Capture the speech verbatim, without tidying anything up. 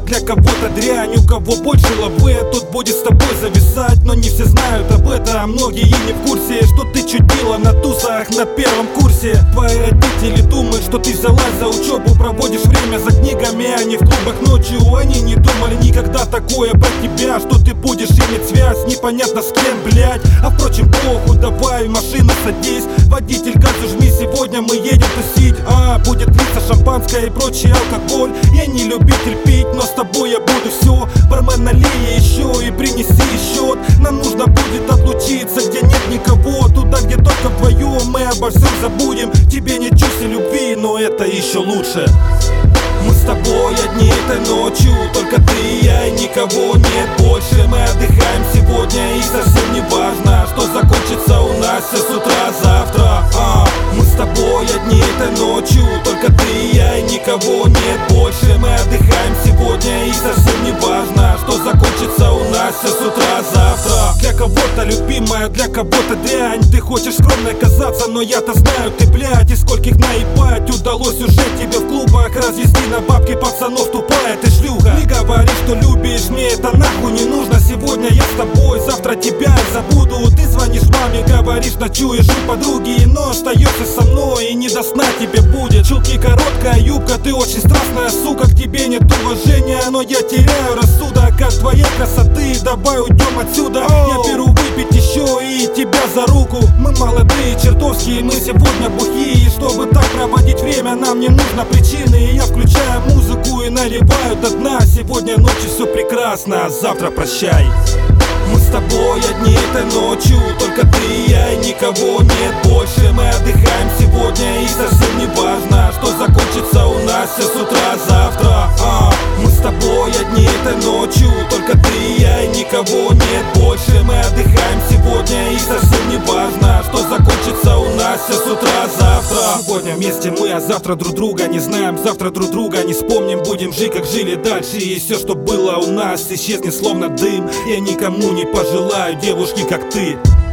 для кого-то дрянь. У кого больше лавы, тот будет с тобой зависать. Но не все знают об этом, многие не в курсе, что ты чудила на тусах на первом курсе. Твои родители думают, что ты взялась за учебу, проводишь время за книгами, а не в клубах ночью. Они не думали никогда такое про тебя, что ты будешь иметь связь непонятно с кем, блять. А впрочем, похуй, давай в машину садись, водитель, газу жми, сегодня мы едем тусить. А, будет литься шампанское и прочий алкоголь. Я не любитель пить, но с тобой я буду все. Бармен, налей еще и принеси счет. Нам нужно будет отлучиться, где нет никого, туда, где только вдвоем мы обо всем забудем. Тебе не чувствую любви, но это еще лучше. Мы с тобой одни этой ночью, только ты и я, и никого нет больше. Мы отдыхаем сегодня, и совсем не важно, что закончится у нас все с утра завтра. а, Мы с тобой одни этой ночью, только ты и я, и никого нет больше. Мы отдыхаем сегодня, и совсем не важно, что закончится у нас все с утра завтра. Для кого-то любимая, для кого-то дрянь. Ты хочешь скромной казаться, но я-то знаю, ты, блядь, и скольких наебать удалось уже тебе в клубах развести на бабки пацанов, тупая ты шлюха. Не говори, что любишь, мне это нахуй не нужно. Сегодня я с тобой, завтра тебя я забуду. Ты звонишь маме, говоришь, ночуешь у подруги, но остаешься со мной, и не до сна тебе будет. Чулки, короткая юбка, ты очень страстная сука. К тебе нет уважения, но я теряю рассудок от твоей красоты. Давай уйдем отсюда, я беру выпить еще и тебя за руку. Мы молодые, чертовские, мы сегодня бухие. И чтобы так проводить время, нам не нужно причины. И я включаю музыку и наливаю до дна. Сегодня ночью все прекрасно, а завтра прощай. Мы с тобой одни этой ночью, только ты и я, и никого нет больше. Мы отдыхаем сегодня, и совсем не важно, что закончится у нас все с утра завтра. а, Мы с тобой одни этой ночью, только ты и я, и никого нет больше. Мы отдыхаем сегодня, и совсем не важно, что закончится у нас все с утра завтра. Сегодня вместе мы, а завтра друг друга не знаем. Завтра друг друга не вспомним, будем жить как жили дальше. И все, что было у нас, исчезнет словно дым. Я никому не пожелаю девушки, как ты.